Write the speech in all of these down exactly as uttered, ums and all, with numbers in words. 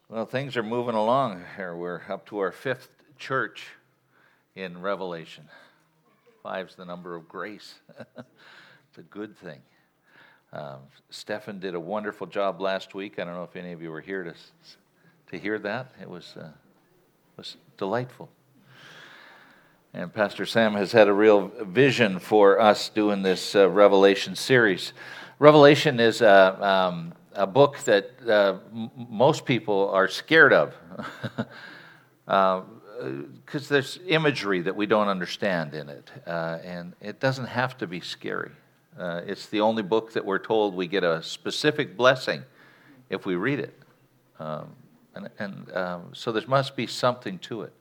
Well, things are moving along here. We're up to our fifth church in Revelation. Five's the number of grace. It's a good thing. Um, Stefan did a wonderful job last week. I don't know if any of you were here to to hear that. It was uh, was delightful. And Pastor Sam has had a real vision for us doing this uh, Revelation series. Revelation is a, um, a book that uh, m- most people are scared of because uh, there's imagery that we don't understand in it. Uh, and it doesn't have to be scary. Uh, it's the only book that we're told we get a specific blessing if we read it. Um, and and um, so there must be something to it.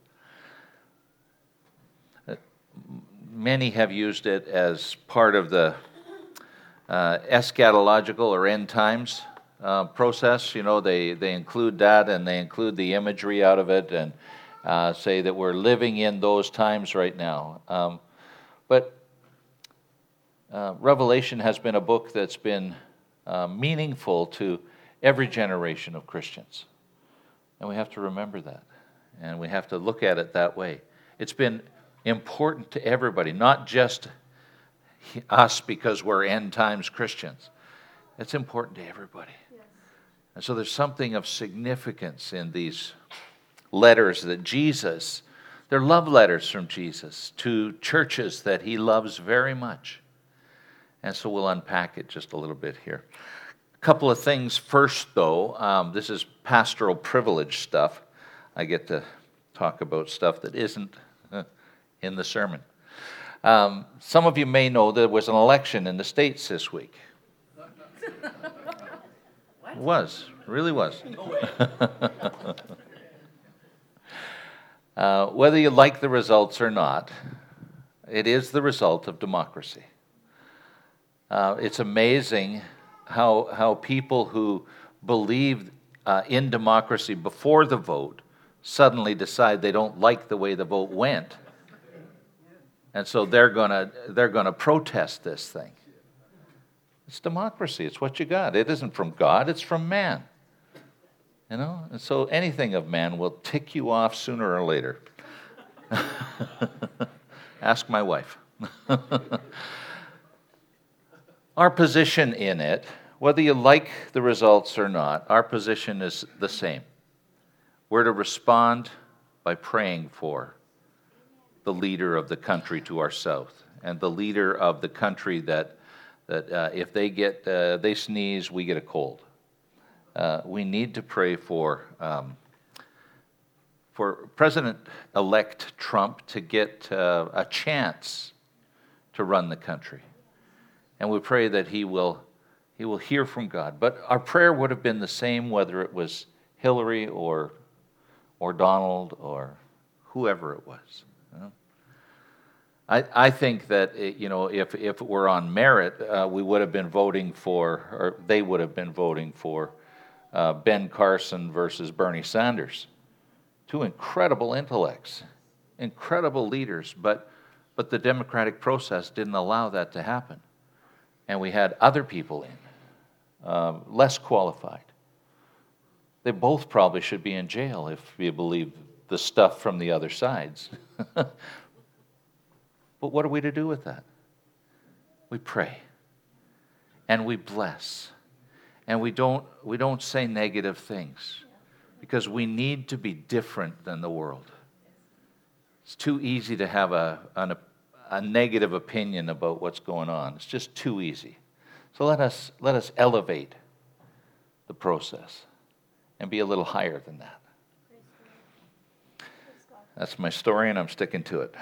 Many have used it as part of the uh, eschatological or end times uh, process. You know, they, they include that and they include the imagery out of it and uh, say that we're living in those times right now. Um, but uh, Revelation has been a book that's been uh, meaningful to every generation of Christians. And we have to remember that. And we have to look at it that way. It's been important to everybody, not just us because we're end times Christians. It's important to everybody. Yes. And so there's something of significance in these letters that Jesus, they're love letters from Jesus to churches that he loves very much. And so we'll unpack it just a little bit here. A couple of things first, though. Um, this is pastoral privilege stuff. I get to talk about stuff that isn't in the sermon. Um, some of you may know there was an election in the States this week. It was, really was. uh, whether you like the results or not, it is the result of democracy. Uh, it's amazing how how people who believed uh, in democracy before the vote suddenly decide they don't like the way the vote went. And so they're gonna they're gonna protest this thing. It's democracy. It's what you got. It isn't from God. It's from man. You know. And so anything of man will tick you off sooner or later. Ask my wife. Our position in it, whether you like the results or not, our position is the same. We're to respond by praying for the leader of the country to our south, and the leader of the country that that uh, if they get uh, they sneeze, we get a cold. Uh, we need to pray for um, for President-elect Trump to get uh, a chance to run the country, and we pray that he will he will hear from God. But our prayer would have been the same whether it was Hillary or or Donald or whoever it was. I, I think that, you know, if, if it were on merit, uh, we would have been voting for, or they would have been voting for uh, Ben Carson versus Bernie Sanders. Two incredible intellects, incredible leaders, but, but the democratic process didn't allow that to happen. And we had other people in, uh, less qualified. They both probably should be in jail if you believe the stuff from the other sides. But what are we to do with that? We pray. And we bless. And we don't we don't say negative things. Because we need to be different than the world. It's too easy to have a, an, a negative opinion about what's going on. It's just too easy. So let us let us elevate the process and be a little higher than that. That's my story, and I'm sticking to it.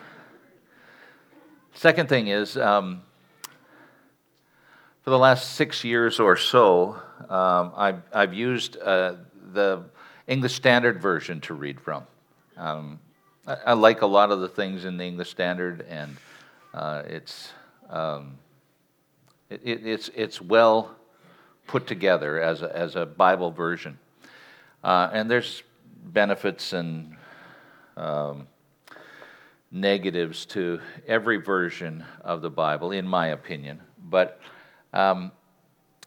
Second thing is, um, for the last six years or so, um, I've, I've used uh, the English Standard Version to read from. Um, I, I like a lot of the things in the English Standard, and uh, it's um, it, it, it's it's well put together as a, as a Bible version, uh, and there's benefits and um, negatives to every version of the Bible, in my opinion. But um,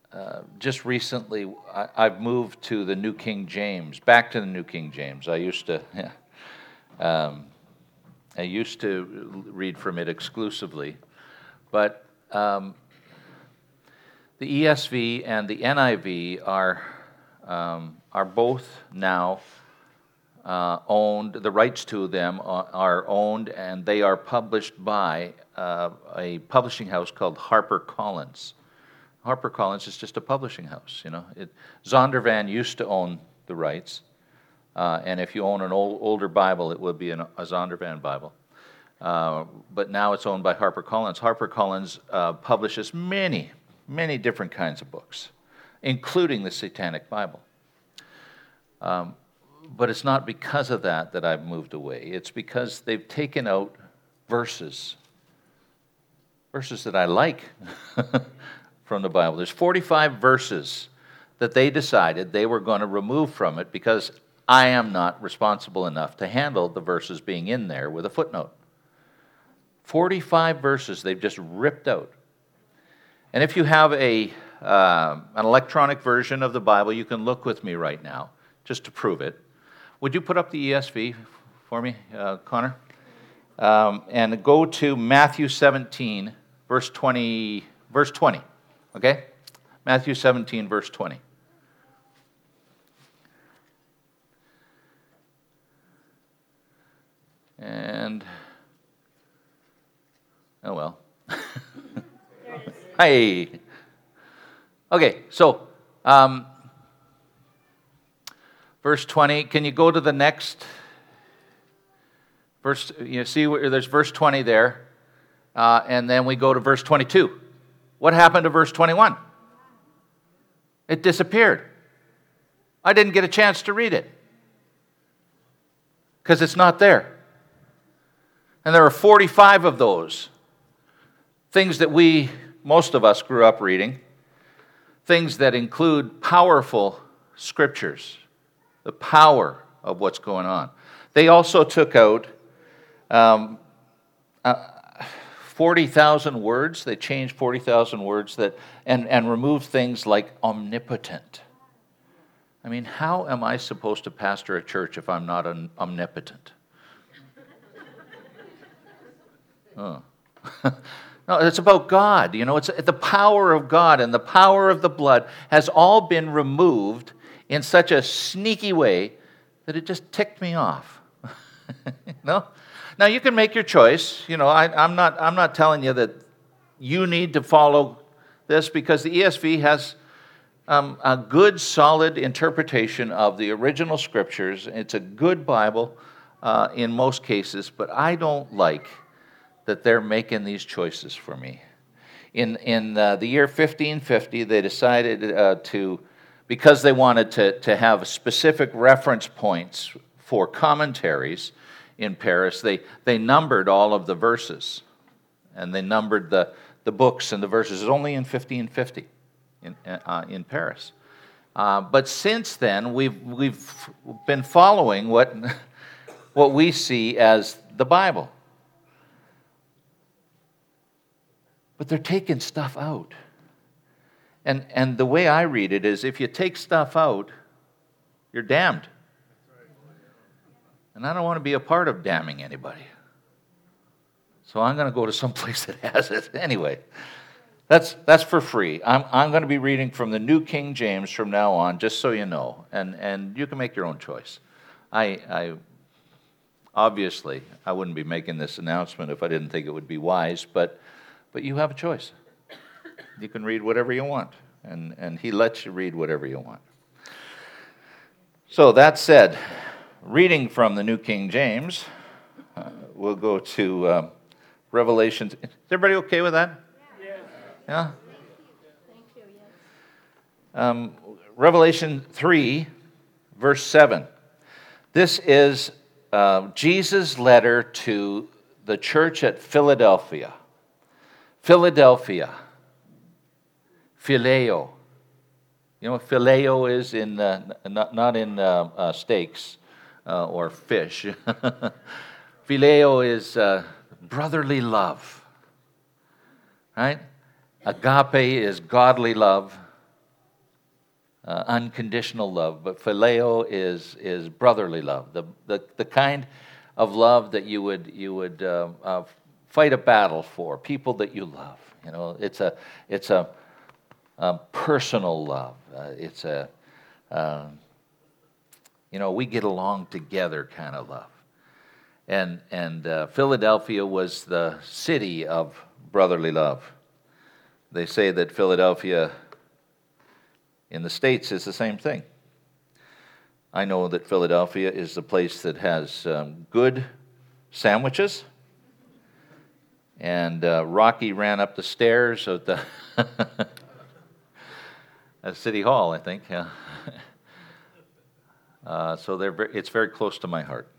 uh, just recently, I, I've moved to the New King James, back to the New King James. I used to, yeah, um, I used to read from it exclusively, but um, the E S V and the N I V are um, are both now uh, owned. The rights to them are, are owned, and they are published by uh, a publishing house called HarperCollins. HarperCollins is just a publishing house, you know. It, Zondervan used to own the rights, uh, and if you own an old, older Bible, it would be an, a Zondervan Bible. Uh, but now it's owned by HarperCollins. HarperCollins uh, publishes many, many different kinds of books, including the Satanic Bible. Um, but it's not because of that that I've moved away. It's because they've taken out verses, verses that I like from the Bible. There's forty-five verses that they decided they were going to remove from it because I am not responsible enough to handle the verses being in there with a footnote. forty-five verses they've just ripped out. And if you have a uh, an electronic version of the Bible, you can look with me right now just to prove it. Would you put up the E S V for me, uh, Connor? Um, and go to Matthew seventeen, verse twenty. Verse twenty. Okay? Matthew seventeen, verse twenty. And, oh well. Hey. Okay, so, um, verse twenty, can you go to the next? Verse, you see, where there's verse twenty there, uh, and then we go to verse twenty-two. What happened to verse twenty-one? It disappeared. I didn't get a chance to read it because it's not there. And there are forty-five of those things that we, most of us, grew up reading, things that include powerful scriptures, the power of what's going on. They also took out um, uh, forty thousand words. They changed forty thousand words that and, and removed things like omnipotent. I mean, how am I supposed to pastor a church if I'm not an omnipotent? Oh. No, it's about God. You know, it's the power of God and the power of the blood has all been removed in such a sneaky way that it just ticked me off. No? Now you can make your choice. You know, I, I'm not. I'm not telling you that you need to follow this because the E S V has um, a good, solid interpretation of the original scriptures. It's a good Bible uh, in most cases, but I don't like that they're making these choices for me. In in uh, the year fifteen fifty, they decided uh, to, because they wanted to to have specific reference points for commentaries. In Paris, they, they numbered all of the verses, and they numbered the, the books and the verses. It's only in fifteen fifty in, uh, in Paris. Uh, but since then, we've, we've been following what, what we see as the Bible. But they're taking stuff out. And, and the way I read it is if you take stuff out, you're damned. And I don't want to be a part of damning anybody. So I'm going to go to some place that has it. Anyway, that's that's for free. I'm I'm going to be reading from the New King James from now on, just so you know. And and you can make your own choice. I I obviously I wouldn't be making this announcement if I didn't think it would be wise, but but you have a choice. You can read whatever you want, and, and he lets you read whatever you want. So that said, reading from the New King James, uh, we'll go to uh, Revelation. Is everybody okay with that? Yeah? Yeah? Thank you, yes. Um, Revelation three, verse seven. This is uh, Jesus' letter to the church at Philadelphia. Philadelphia. Phileo. You know what phileo is in, uh, not, not in uh, uh, steaks uh, or fish. Phileo is uh, brotherly love. Right? Agape is godly love. uh, unconditional love, but phileo is is brotherly love, the the, the kind of love that you would you would uh, uh, fight a battle for, people that you love. You know, it's a it's a, a personal love. Uh, it's a uh, you know, we get along together kind of love. And and uh, Philadelphia was the city of brotherly love. They say that Philadelphia in the States is the same thing. I know that Philadelphia is the place that has um, good sandwiches. And uh, Rocky ran up the stairs at the at City Hall, I think. Yeah. uh, so they're very, it's very close to my heart.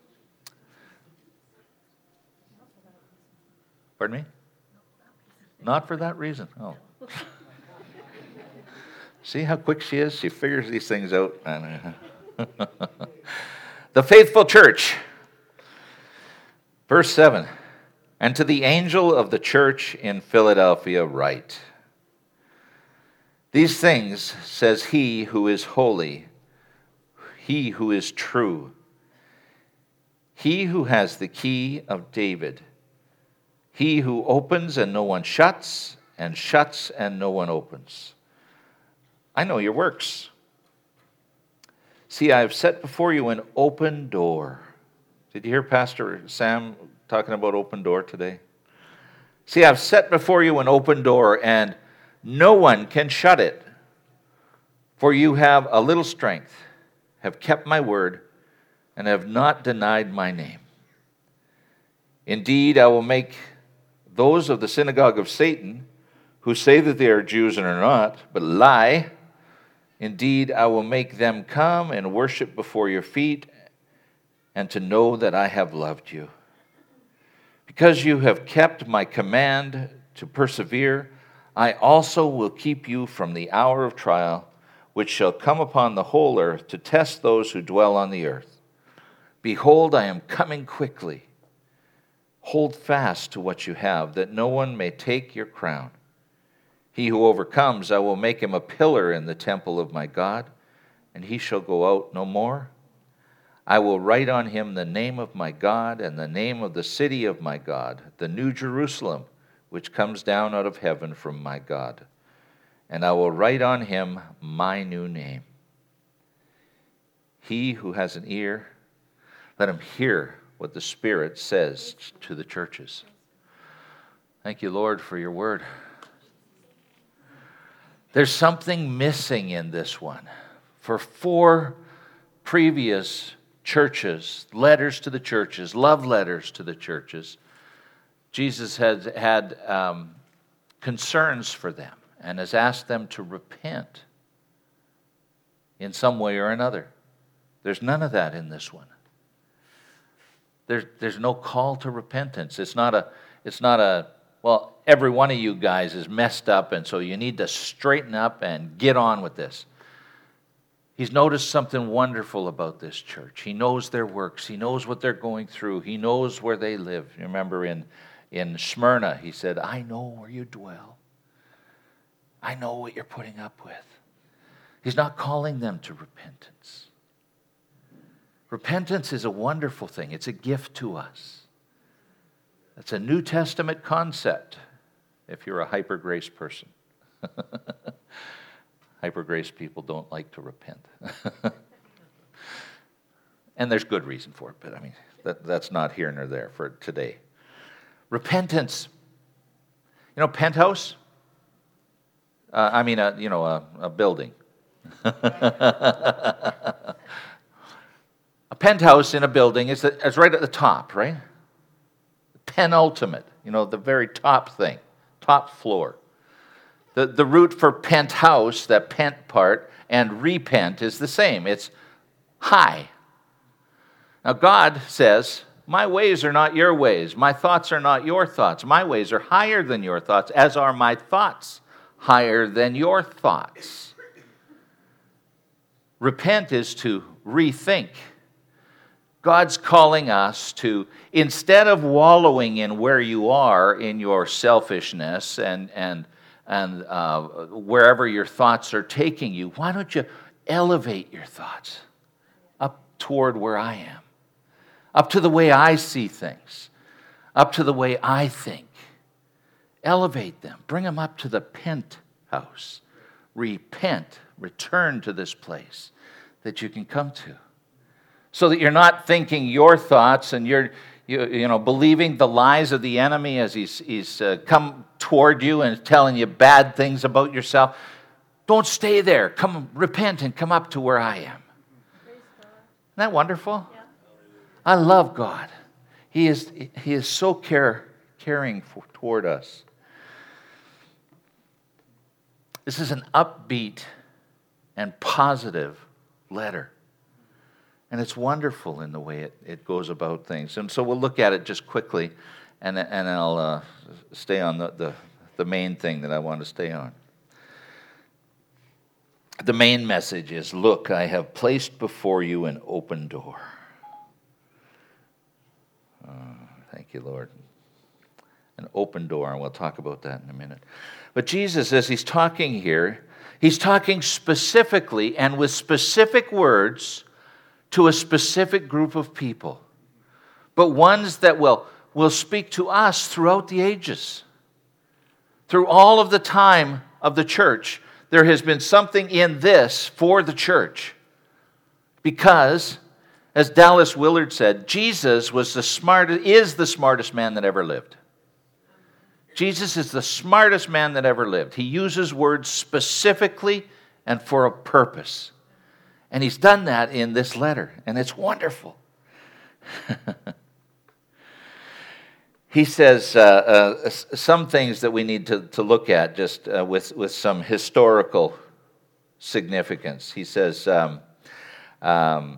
Pardon me? Not for that reason. Oh. See how quick she is? She figures these things out. The faithful church. Verse seven. And to the angel of the church in Philadelphia write, these things says he who is holy, he who is true, he who has the key of David, he who opens and no one shuts, and shuts and no one opens. I know your works. See, I have set before you an open door. Did you hear Pastor Sam talking about open door today? See, I've set before you an open door, and no one can shut it. For you have a little strength, have kept my word, and have not denied my name. Indeed, I will make those of the synagogue of Satan, who say that they are Jews and are not, but lie, indeed, I will make them come and worship before your feet, and to know that I have loved you. Because you have kept my command to persevere, I also will keep you from the hour of trial, which shall come upon the whole earth to test those who dwell on the earth. Behold, I am coming quickly. Hold fast to what you have, that no one may take your crown. He who overcomes, I will make him a pillar in the temple of my God, and he shall go out no more. I will write on him the name of my God and the name of the city of my God, the new Jerusalem, which comes down out of heaven from my God. And I will write on him my new name. He who has an ear, let him hear what the Spirit says to the churches. Thank you, Lord, for your word. There's something missing in this one. For four previous churches, letters to the churches, love letters to the churches, Jesus has had um, concerns for them and has asked them to repent in some way or another. There's none of that in this one. There's, there's no call to repentance. It's not a, it's not a, well, every one of you guys is messed up, and so you need to straighten up and get on with this. He's noticed something wonderful about this church. He knows their works. He knows what they're going through. He knows where they live. You remember in, in Smyrna, he said, I know where you dwell. I know what you're putting up with. He's not calling them to repentance. Repentance is a wonderful thing. It's a gift to us. It's a New Testament concept if you're a hyper grace person. Hyper grace people don't like to repent. And there's good reason for it, but I mean, that, that's not here nor there for today. Repentance. You know, penthouse? Uh, I mean, a, you know, a, a building. A penthouse in a building is, the, is right at the top, right? Penultimate, you know, the very top thing, top floor. The, the root for penthouse, that pent part, and repent is the same. It's high. Now God says, my ways are not your ways. My thoughts are not your thoughts. My ways are higher than your thoughts, as are my thoughts higher than your thoughts. Repent is to rethink. God's calling us to, instead of wallowing in where you are in your selfishness and, and and uh, wherever your thoughts are taking you, why don't you elevate your thoughts up toward where I am, up to the way I see things, up to the way I think. Elevate them. Bring them up to the penthouse. Repent. Return to this place that you can come to. So that you're not thinking your thoughts and you're you, you know, believing the lies of the enemy as he's, he's uh, come toward you and telling you bad things about yourself. Don't stay there. Come repent and come up to where I am. Isn't that wonderful? Yeah. I love God. He is, he is so care, caring for, toward us. This is an upbeat and positive letter. And it's wonderful in the way it, it goes about things. And so we'll look at it just quickly, and, and I'll uh, stay on the, the, the main thing that I want to stay on. The main message is, look, I have placed before you an open door. Oh, thank you, Lord. An open door, and we'll talk about that in a minute. But Jesus, as he's talking here, he's talking specifically and with specific words to a specific group of people, but ones that will, will speak to us throughout the ages. Through all of the time of the church, there has been something in this for the church. Because, as Dallas Willard said, Jesus was the smartest, is the smartest man that ever lived. Jesus is the smartest man that ever lived. He uses words specifically and for a purpose. And he's done that in this letter, and it's wonderful. He says uh, uh, some things that we need to, to look at just uh, with, with some historical significance. He says, um, um,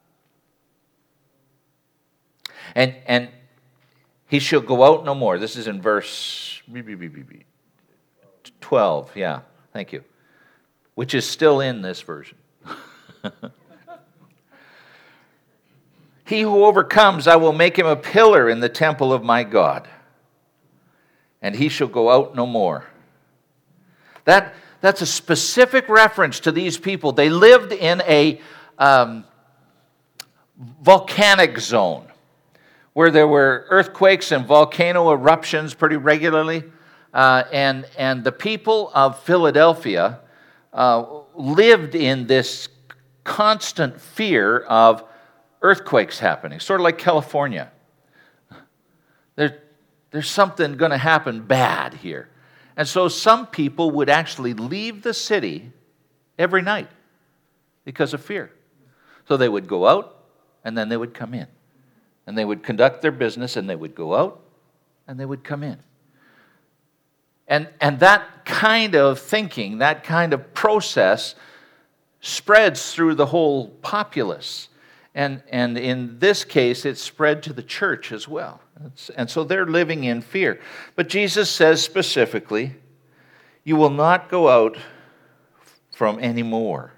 and, and he shall go out no more. This is in verse twelve, yeah, thank you, which is still in this version. He who overcomes, I will make him a pillar in the temple of my God, and he shall go out no more. That, that's a specific reference to these people. They lived in a um, volcanic zone where there were earthquakes and volcano eruptions pretty regularly, uh, and, and the people of Philadelphia uh, lived in this constant fear of earthquakes happening, sort of like California. There, there's something going to happen bad here. And so some people would actually leave the city every night because of fear. So they would go out, and then they would come in. And they would conduct their business, and they would go out, and they would come in. And, and that kind of thinking, that kind of process spreads through the whole populace. And, and in this case, it spread to the church as well. It's, and so they're living in fear. But Jesus says specifically, you will not go out from any more.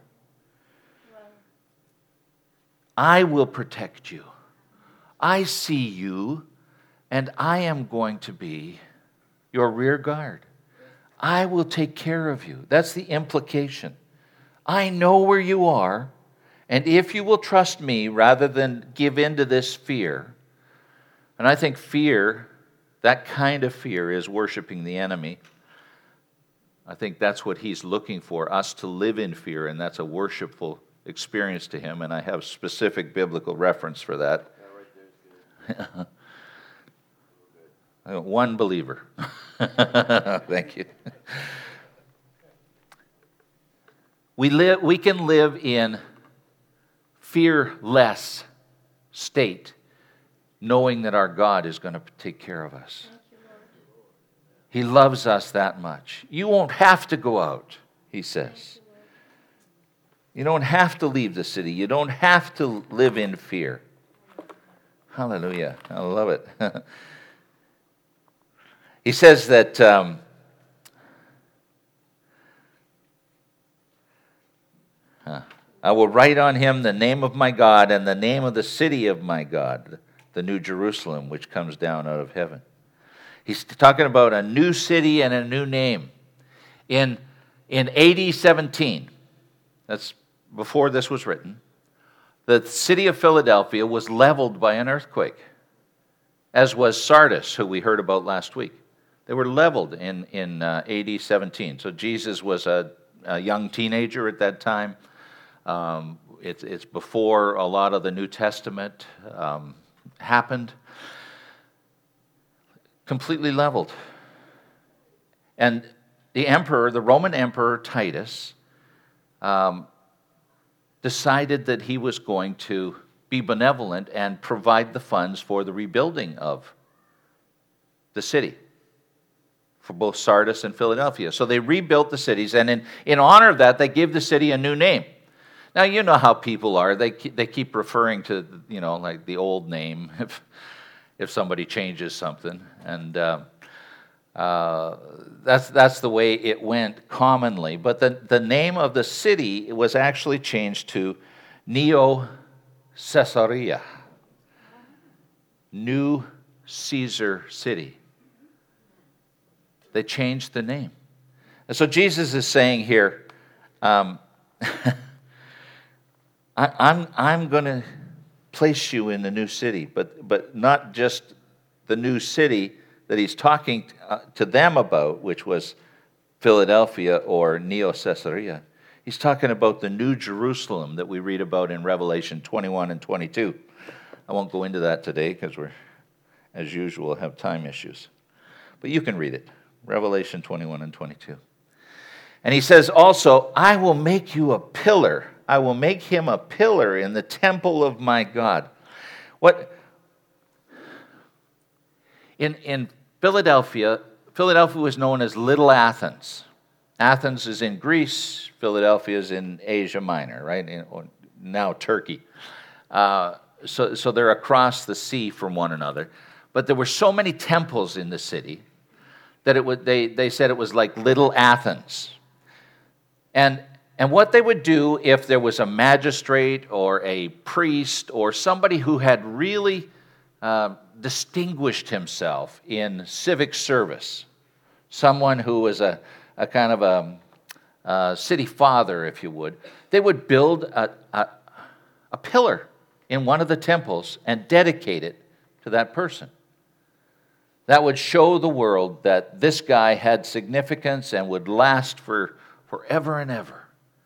I will protect you. I see you, and I am going to be your rear guard. I will take care of you. That's the implication. I know where you are, and if you will trust me rather than give in to this fear, and I think fear, that kind of fear, is worshiping the enemy. I think that's what he's looking for, us to live in fear, and that's a worshipful experience to him, and I have specific biblical reference for that. One believer. Thank you. We live. We can live in fearless state, knowing that our God is going to take care of us. He loves us that much. You won't have to go out, he says. You don't have to leave the city. You don't have to live in fear. Hallelujah. I love it. He says that um, huh, I will write on him the name of my God and the name of the city of my God, the New Jerusalem, which comes down out of heaven. He's talking about a new city and a new name. In, in A D seventeen, that's before this was written, the city of Philadelphia was leveled by an earthquake, as was Sardis, who we heard about last week. They were leveled in, in uh, A D seventeen. So Jesus was a, a young teenager at that time. Um, it's, it's before a lot of the New Testament um, happened. Completely leveled. And the emperor, the Roman Emperor Titus, um, decided that he was going to be benevolent and provide the funds for the rebuilding of the city, for both Sardis and Philadelphia. So they rebuilt the cities, and in, in honor of that, they gave the city a new name. Now, you know how people are. They keep, they keep referring to, you know, like the old name if, if somebody changes something. And uh, uh, that's, that's the way it went commonly. But the, the name of the city was actually changed to Neo-Caesarea, New Caesar City. They changed the name. And so Jesus is saying here, um, I, I'm, I'm going to place you in the new city, but, but not just the new city that he's talking to, to them about, which was Philadelphia or Neo-Caesarea. He's talking about the New Jerusalem that we read about in Revelation twenty-one and twenty-two. I won't go into that today because we're, as usual, have time issues. But you can read it, Revelation twenty-one and twenty-two. And he says also, I will make you a pillar. I will make him a pillar in the temple of my God. What in, in Philadelphia, Philadelphia was known as Little Athens. Athens is in Greece. Philadelphia is in Asia Minor, right? In, now Turkey. Uh, so, so they're across the sea from one another. But there were so many temples in the city that it would, they, they said it was like Little Athens. And, and what they would do if there was a magistrate or a priest or somebody who had really uh, distinguished himself in civic service, someone who was a, a kind of a, a city father, if you would, they would build a, a, a pillar in one of the temples and dedicate it to that person. That would show the world that this guy had significance and would last for forever and ever.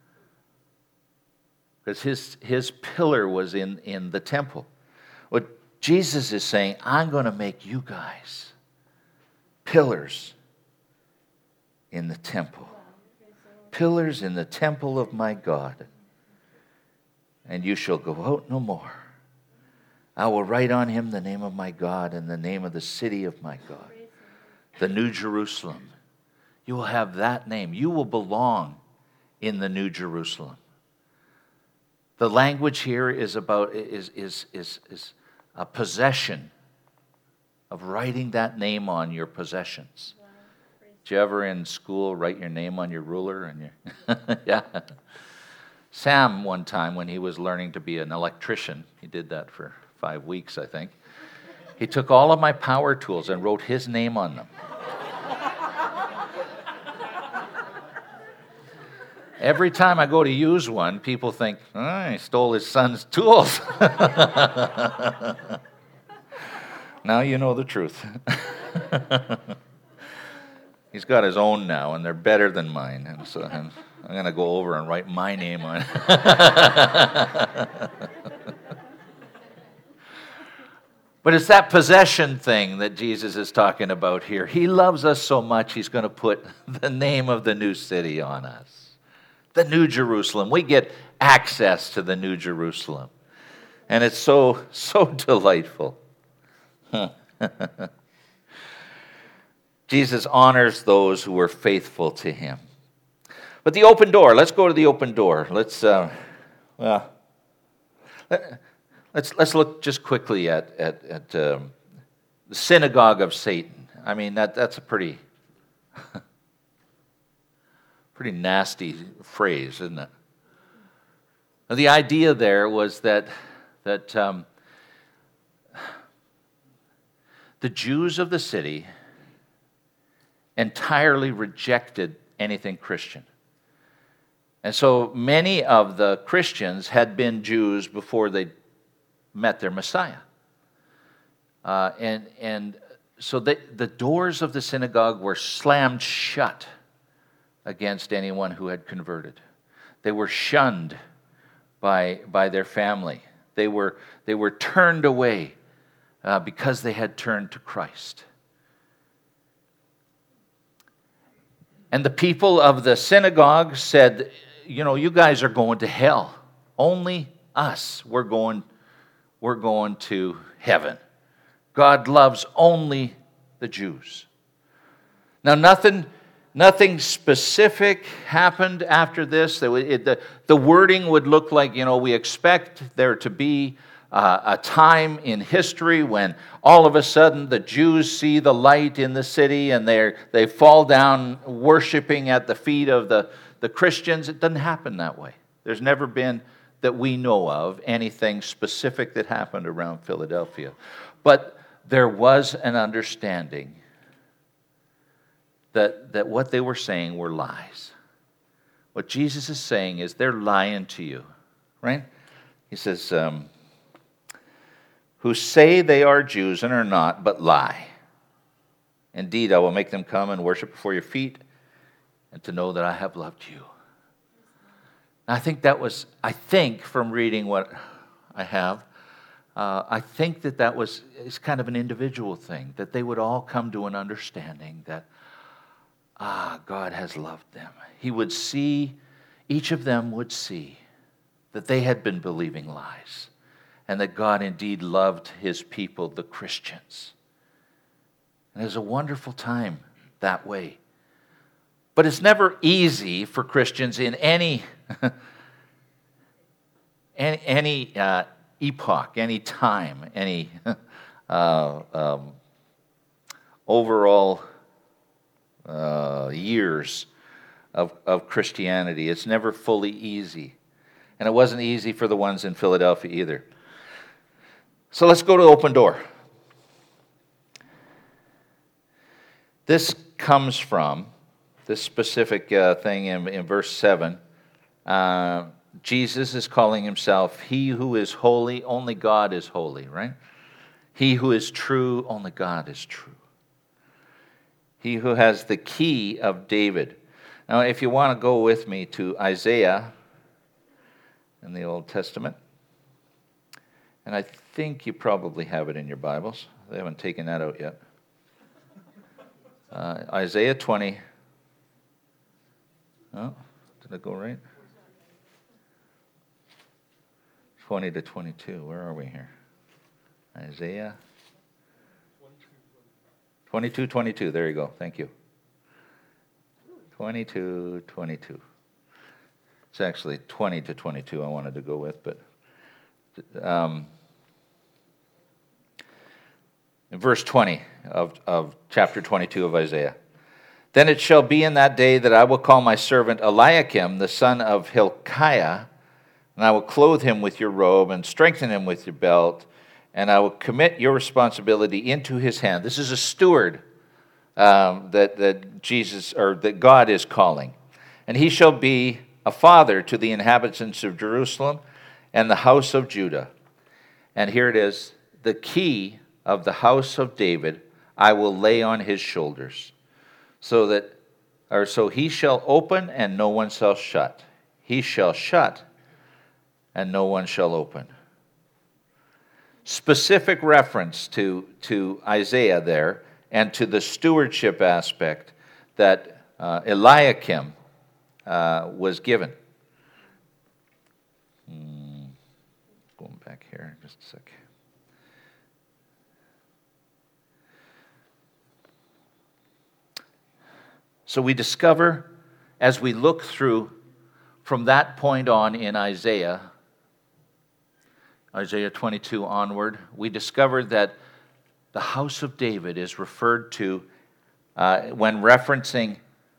Because his, his pillar was in, in the temple. What Jesus is saying, I'm going to make you guys pillars in the temple. Pillars in the temple of my God. And you shall go out no more. I will write on him the name of my God and the name of the city of my God, the New Jerusalem. You will have that name. You will belong in the New Jerusalem. The language here is about is is is is a possession of writing that name on your possessions. Did you ever in school write your name on your ruler and your yeah? Sam one time when he was learning to be an electrician, he did that for five weeks, I think. He took all of my power tools and wrote his name on them. Every time I go to use one, people think, oh, he stole his son's tools. Now you know the truth. He's got his own now, and they're better than mine. And so and I'm going to go over and write my name on it. But it's that possession thing that Jesus is talking about here. He loves us so much, he's going to put the name of the new city on us. The New Jerusalem. We get access to the New Jerusalem. And it's so, so delightful. Jesus honors those who are faithful to him. But the open door, let's go to the open door. Let's, uh, well, let's, let's look just quickly at, at, at um, the synagogue of Satan. I mean, that, that's a pretty... Pretty nasty phrase, isn't it? Now, the idea there was that that um, the Jews of the city entirely rejected anything Christian. And so many of the Christians had been Jews before they met their Messiah. Uh, and, and so they, the doors of the synagogue were slammed shut against anyone who had converted. They were shunned by, by their family. They were, they were turned away uh, because they had turned to Christ. And the people of the synagogue said, you know, you guys are going to hell. Only us, we're going, we're going to heaven. God loves only the Jews. Now, nothing... Nothing specific happened after this. The, the wording would look like, you know, we expect there to be uh, a time in history when all of a sudden the Jews see the light in the city and they they fall down worshiping at the feet of the, the Christians. It doesn't happen that way. There's never been, that we know of, anything specific that happened around Philadelphia. But there was an understanding That, that what they were saying were lies. What Jesus is saying is they're lying to you, right? He says, um, who say they are Jews and are not, but lie. Indeed, I will make them come and worship before your feet and to know that I have loved you. And I think that was, I think from reading what I have, uh, I think that that was, it's kind of an individual thing, that they would all come to an understanding that Ah, God has loved them. He would see, each of them would see that they had been believing lies and that God indeed loved his people, the Christians. And it was a wonderful time that way. But it's never easy for Christians in any, any, any uh, epoch, any time, any uh, um, overall Uh, years of, of Christianity. It's never fully easy. And it wasn't easy for the ones in Philadelphia either. So let's go to Open Door. This comes from, this specific uh, thing in, in verse seven. Uh, Jesus is calling himself, he who is holy, only God is holy, right? He who is true, only God is true. He who has the key of David. Now, if you want to go with me to Isaiah in the Old Testament, and I think you probably have it in your Bibles. They haven't taken that out yet. Uh, Isaiah twenty. Oh, did I go right? twenty to twenty-two. Where are we here? Isaiah twenty-two, twenty-two. There you go. Thank you. twenty-two, twenty-two. It's actually twenty to twenty-two I wanted to go with, but um, in verse twenty of, of chapter twenty-two of Isaiah. Then it shall be in that day that I will call my servant Eliakim, the son of Hilkiah, and I will clothe him with your robe and strengthen him with your belt, and I will commit your responsibility into his hand. This is a steward um, that, that Jesus, or that God is calling. And he shall be a father to the inhabitants of Jerusalem and the house of Judah. And here it is, the key of the house of David I will lay on his shoulders, so that, or so he shall open and no one shall shut. He shall shut and no one shall open. Specific reference to, to Isaiah there and to the stewardship aspect that uh, Eliakim uh, was given. Hmm. Going back here just a sec. So we discover, as we look through from that point on in Isaiah, Isaiah twenty-two onward, we discover that the house of David is referred to uh, when referencing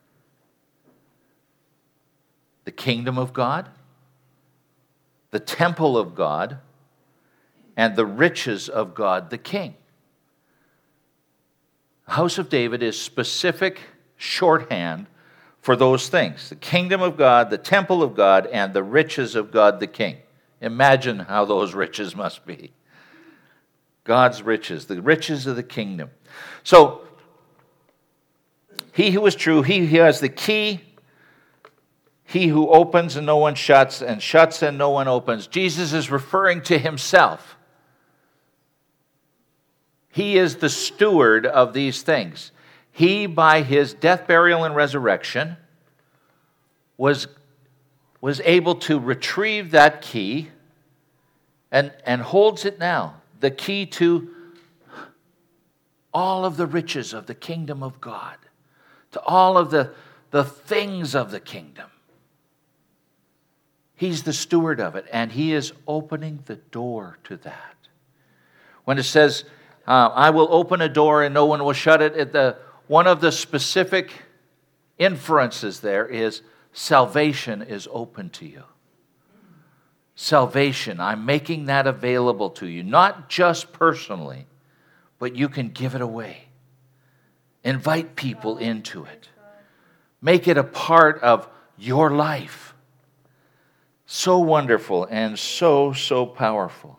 the kingdom of God, the temple of God, and the riches of God the King. The house of David is specific shorthand for those things: the kingdom of God, the temple of God, and the riches of God the King. Imagine how those riches must be. God's riches, the riches of the kingdom. So, he who is true, he who has the key, he who opens and no one shuts, and shuts and no one opens. Jesus is referring to himself. He is the steward of these things. He, by his death, burial, and resurrection, was, was able to retrieve that key and, and holds it now. The key to all of the riches of the kingdom of God, to all of the, the things of the kingdom. He's the steward of it, and he is opening the door to that. When it says, uh, I will open a door and no one will shut it, at the one of the specific inferences there is salvation is open to you. Salvation, I'm making that available to you, not just personally, but you can give it away. Invite people into it. Make it a part of your life. So wonderful and so, so powerful.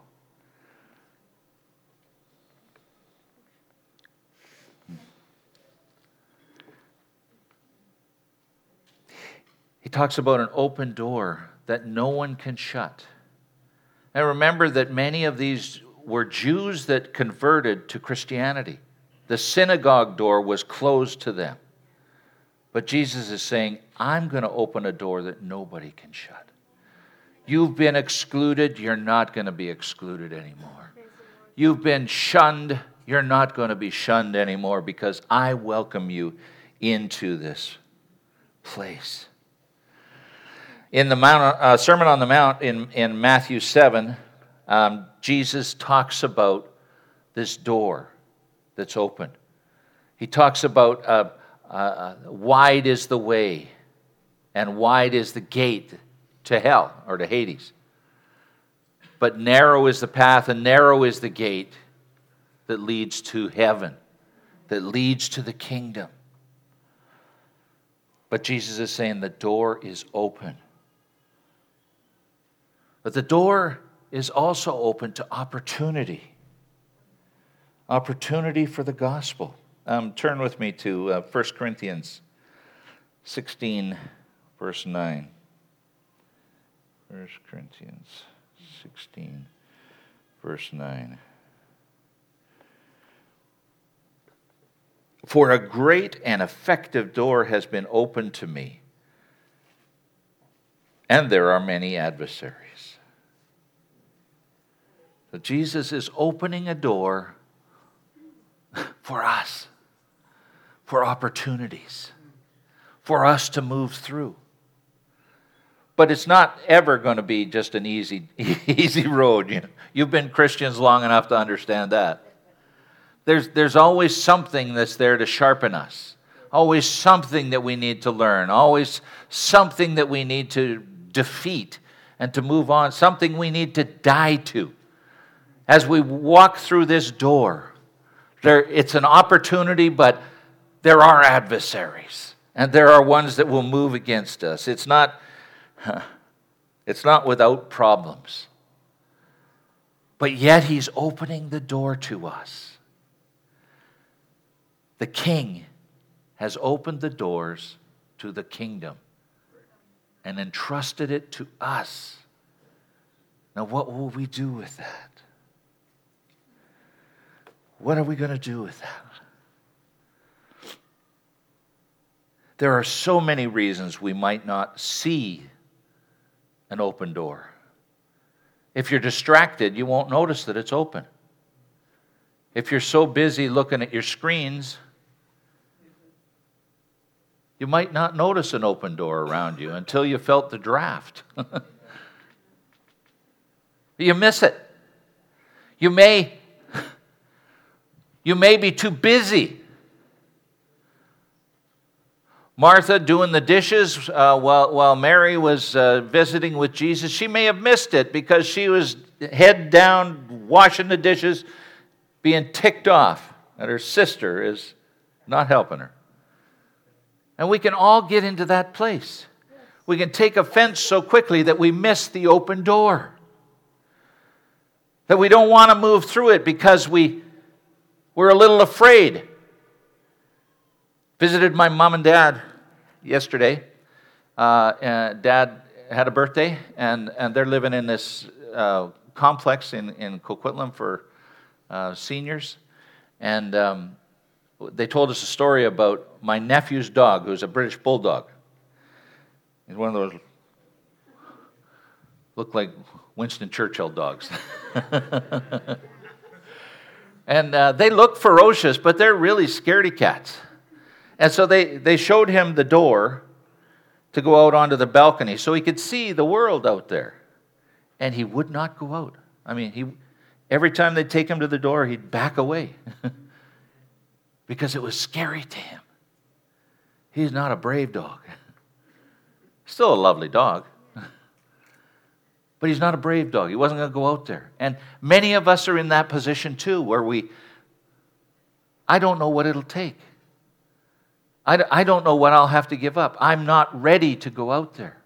He talks about an open door that no one can shut. And remember that many of these were Jews that converted to Christianity. The synagogue door was closed to them. But Jesus is saying, I'm going to open a door that nobody can shut. You've been excluded, you're not going to be excluded anymore. You've been shunned, you're not going to be shunned anymore, because I welcome you into this place. In the Mount, uh, Sermon on the Mount in, in Matthew seven, um, Jesus talks about this door that's open. He talks about uh, uh, wide is the way and wide is the gate to hell or to Hades. But narrow is the path and narrow is the gate that leads to heaven, that leads to the kingdom. But Jesus is saying the door is open. But the door is also open to opportunity. Opportunity for the gospel. Um, turn with me to uh, First Corinthians sixteen, verse nine. First Corinthians sixteen, verse nine. For a great and effective door has been opened to me, and there are many adversaries. So Jesus is opening a door for us, for opportunities, for us to move through. But it's not ever going to be just an easy, easy road. You know, you've been Christians long enough to understand that. There's, there's always something that's there to sharpen us. Always something that we need to learn. Always something that we need to defeat and to move on. Something we need to die to. As we walk through this door, there, it's an opportunity, but there are adversaries. And there are ones that will move against us. It's not, it's not without problems. But yet he's opening the door to us. The King has opened the doors to the kingdom and entrusted it to us. Now, what will we do with that? What are we going to do with that? There are so many reasons we might not see an open door. If you're distracted, you won't notice that it's open. If you're so busy looking at your screens, you might not notice an open door around you until you felt the draft. You miss it. You may, you may be too busy. Martha doing the dishes uh, while, while Mary was uh, visiting with Jesus, she may have missed it because she was head down washing the dishes, being ticked off that her sister is not helping her. And we can all get into that place. We can take offense so quickly that we miss the open door. That we don't want to move through it because we, we're a little afraid. Visited my mom and dad yesterday. Uh, and Dad had a birthday, and, and they're living in this uh, complex in, in Coquitlam for uh, seniors. And um, they told us a story about my nephew's dog, who's a British bulldog. He's one of those, look like Winston Churchill dogs. And uh, they look ferocious, but they're really scaredy cats. And so they, they showed him the door to go out onto the balcony so he could see the world out there. And he would not go out. I mean, he every time they'd take him to the door, he'd back away because it was scary to him. He's not a brave dog. Still a lovely dog. But he's not a brave dog. He wasn't going to go out there. And many of us are in that position too, where we, I don't know what it'll take. I, I don't know what I'll have to give up. I'm not ready to go out there.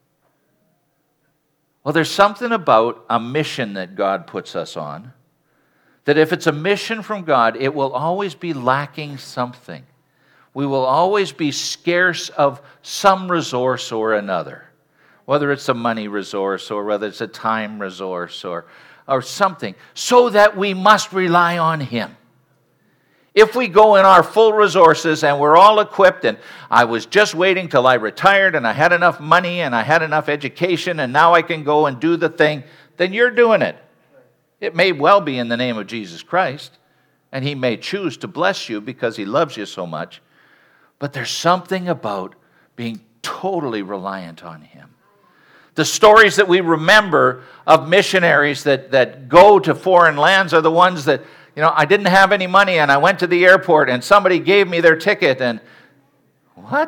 Well, there's something about a mission that God puts us on, that if it's a mission from God, it will always be lacking something. We will always be scarce of some resource or another, whether it's a money resource or whether it's a time resource or, or something, so that we must rely on Him. If we go in our full resources and we're all equipped and I was just waiting till I retired and I had enough money and I had enough education and now I can go and do the thing, then you're doing it. It may well be in the name of Jesus Christ, and He may choose to bless you because He loves you so much, but there's something about being totally reliant on Him. The stories that we remember of missionaries that, that go to foreign lands are the ones that, you know, I didn't have any money and I went to the airport and somebody gave me their ticket and, what?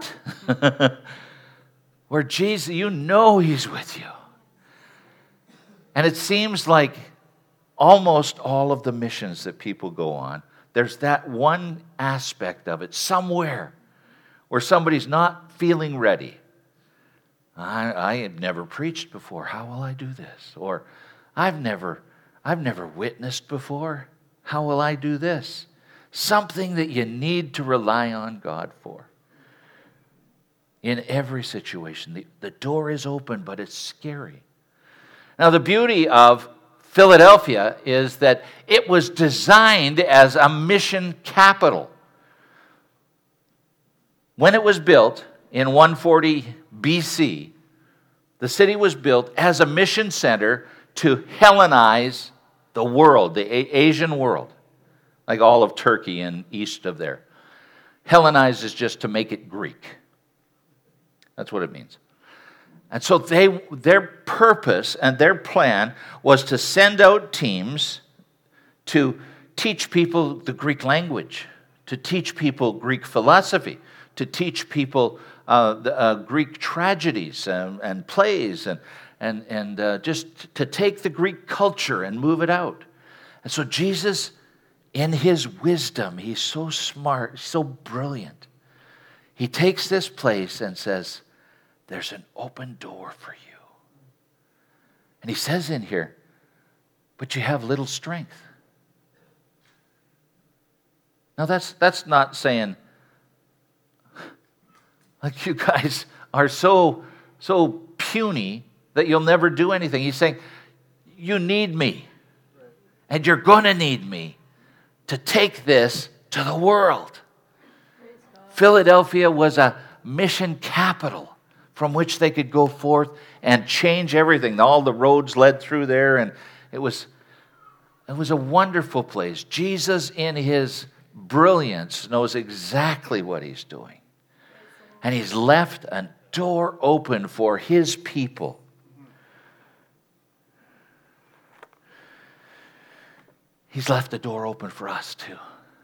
Where Jesus, you know He's with you. And it seems like almost all of the missions that people go on, there's that one aspect of it somewhere where somebody's not feeling ready. I, I had never preached before. How will I do this? Or I've never, I've never witnessed before. How will I do this? Something that you need to rely on God for. In every situation. The, the door is open, but it's scary. Now, the beauty of Philadelphia is that it was designed as a mission capital. When it was built in one forty B C, the city was built as a mission center to Hellenize the world, the Asian world, like all of Turkey and east of there. Hellenize is just to make it Greek. That's what it means. And so they, their purpose and their plan was to send out teams to teach people the Greek language, to teach people Greek philosophy, to teach people uh, the, uh, Greek tragedies and, and plays, and and and uh, just to take the Greek culture and move it out. And so Jesus, in His wisdom, He's so smart, so brilliant. He takes this place and says, there's an open door for you. And He says in here, but you have little strength. Now that's that's not saying, like, you guys are so, so puny that you'll never do anything. He's saying, you need me. And you're going to need me to take this to the world. Philadelphia was a mission capital from which they could go forth and change everything. All the roads led through there, and it was, it was a wonderful place. Jesus, in His brilliance, knows exactly what He's doing. And He's left a door open for His people. He's left the door open for us too.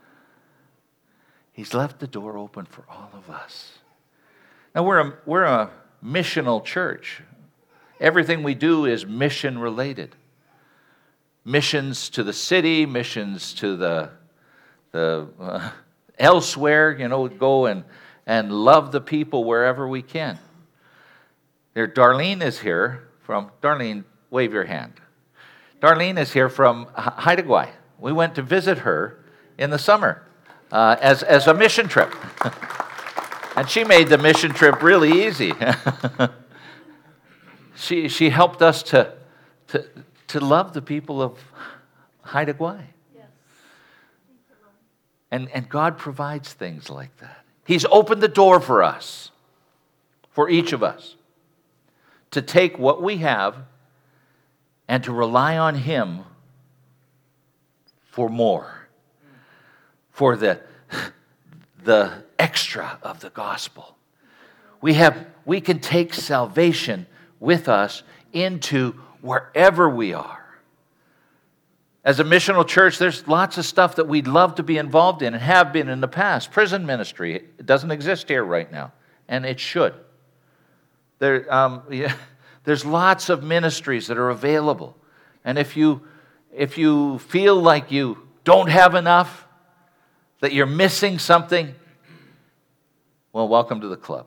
He's left the door open for all of us. Now we're a, we're a missional church. Everything we do is mission related. Missions to the city, missions to the the uh, elsewhere. You know, go and and love the people wherever we can. There, Darlene is here from, Darlene, wave your hand. Darlene is here from Haida Gwaii. We went to visit her in the summer uh, as, as a mission trip. And she made the mission trip really easy. she, she helped us to, to, to love the people of Haida Gwaii. Yes. And, and God provides things like that. He's opened the door for us, for each of us, to take what we have and to rely on Him for more, for the, the extra of the gospel. We have, we can take salvation with us into wherever we are. As a missional church, there's lots of stuff that we'd love to be involved in and have been in the past. Prison ministry, it doesn't exist here right now, and it should. There, um, yeah, there's lots of ministries that are available. And if you, if you feel like you don't have enough, that you're missing something, well, welcome to the club.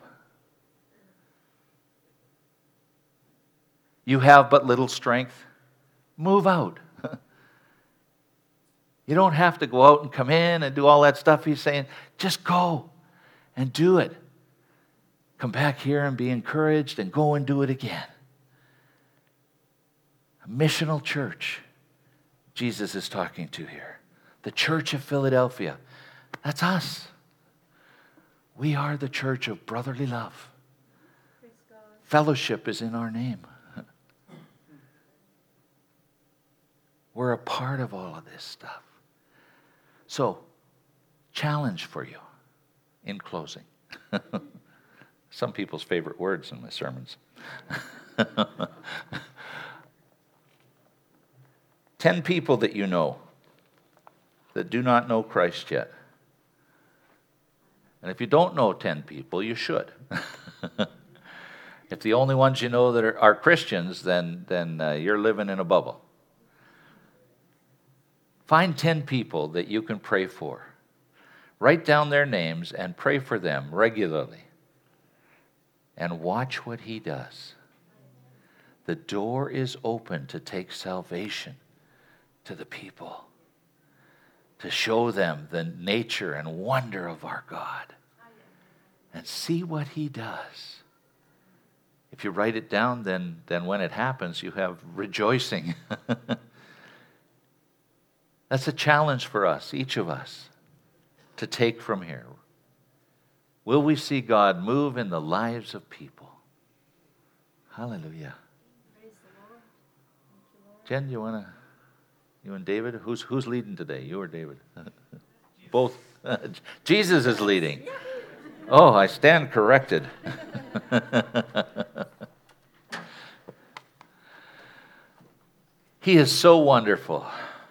You have but little strength, move out. You don't have to go out and come in and do all that stuff. He's saying, just go and do it. Come back here and be encouraged and go and do it again. A missional church Jesus is talking to here. The Church of Philadelphia. That's us. We are the church of brotherly love. Praise God. Fellowship is in our name. We're a part of all of this stuff. So, challenge for you in closing. Some people's favorite words in my sermons. Ten people that you know that do not know Christ yet. And if you don't know ten people, you should. If the only ones you know that are, are Christians, then, then uh, you're living in a bubble. Find ten people that you can pray for. Write down their names and pray for them regularly. And watch what He does. The door is open to take salvation to the people, to show them the nature and wonder of our God, and see what He does. If you write it down, then, then when it happens, you have rejoicing. That's a challenge for us, each of us, to take from here. Will we see God move in the lives of people? Hallelujah. Praise the Lord. Thank you, Lord. Jen, you want to, you and David? Who's, who's leading today, you or David? Both. Jesus is leading. Oh, I stand corrected. He is so wonderful.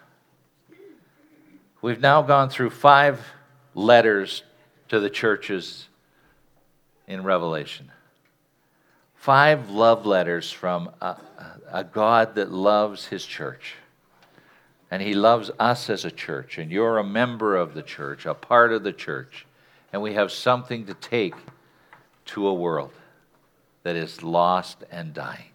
We've now gone through five letters to the churches in Revelation. Five love letters from a, a God that loves His church. And He loves us as a church. And you're a member of the church, a part of the church. And we have something to take to a world that is lost and dying.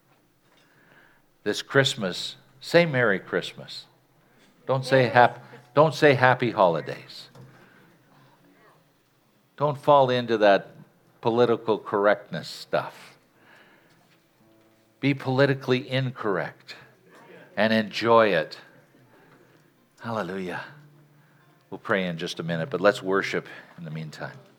This Christmas, say Merry Christmas. Don't say happy, don't say Happy Holidays. Don't fall into that political correctness stuff. Be politically incorrect and enjoy it. Hallelujah. We'll pray in just a minute, but let's worship in the meantime.